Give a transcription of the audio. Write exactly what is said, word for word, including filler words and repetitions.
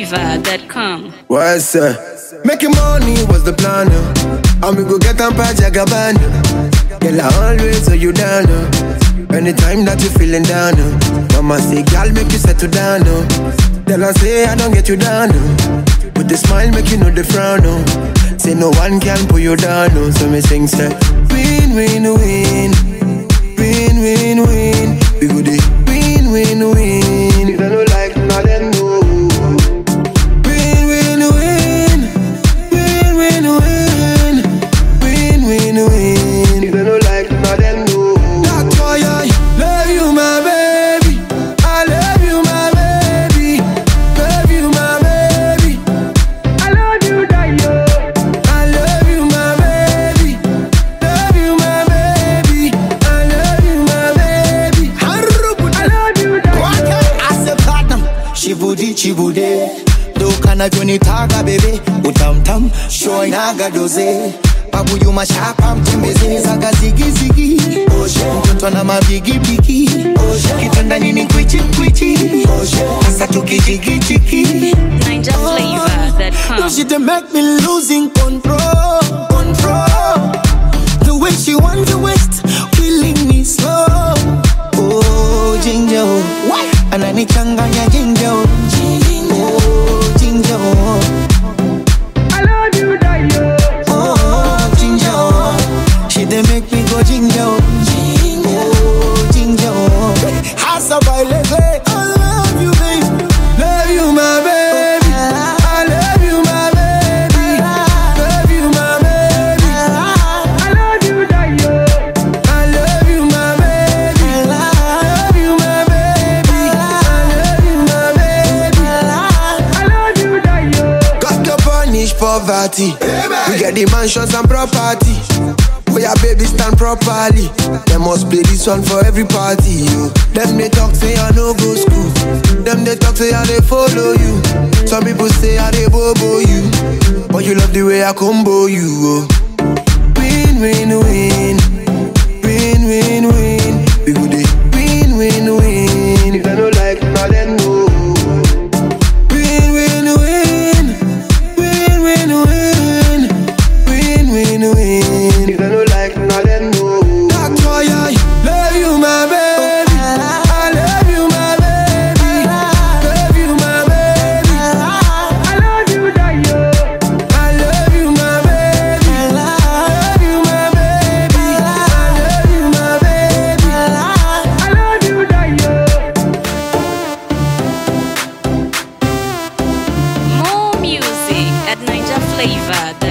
flavor dot com. What's up? Making money was the plan, uh. And we go get on by Jagabana. Girl, I always hold you down, uh. Anytime that you feeling down, uh. Mama say, girl, make you settle down, uh. Tell her say, I don't get you down, uh. With the smile, make you know the frown, uh. Say no one can pull you down, uh. So me sing, say, win, win, win. Win, win, win. We go the win, win, win. If I don't like none of them, no. Win, win, win. Win, win, win. Win, win, win. If I don't like none of them, no. That's why I love you, my baby. I love you, my baby. Love you, my baby. I love you, Dayo. I love you, my baby. Love you, my baby. I love you, my baby. I love you, Dayo. I say platinum, shibudi chibude. Do kana joni taga baby, utam tam, shoy naga doze. Babu you mashapa mtembeze zaga zigi zigi. Mtoto na mabigi bigi. Kitanda nini kwichi kwichi. Asa tuki jigi jigi. Ninja flavor dot com. She dey make me losing control, control. The way she want to waste, killing me slow. Oh ginger, ananichanganya ginger. Oh ginger, I love you, Dayo. oh ginger. She dey make me go ginger. Oh ginger, hasa baile. I love you, baby. Love you, my baby. I love you, my baby. Love you, my baby. I love you, Dayo. I love you, my baby. Love you, my baby. I love you, my baby. I love you, Dayo. Got to punish poverty. We get the mansions and property. Where your baby stand properly. They must play this one for every party, yo. Them they talk say I no go school. Them they talk say I they follow you. Some people say I they bobo you. But you love the way I combo you, oh. Win, win, win. Win, win, win. We go the win, win, win. If I don't like none, then no. Win, win, win. Win, win, win. Win, win, win. If I don't like none, then no. That's why I love you, my baby. I love you, my baby. Love you, my baby. I love you, Dayo. I love you, my baby. Love you, my baby. I love you, my baby. I love you, Dayo. More music at ninja flavor dot com.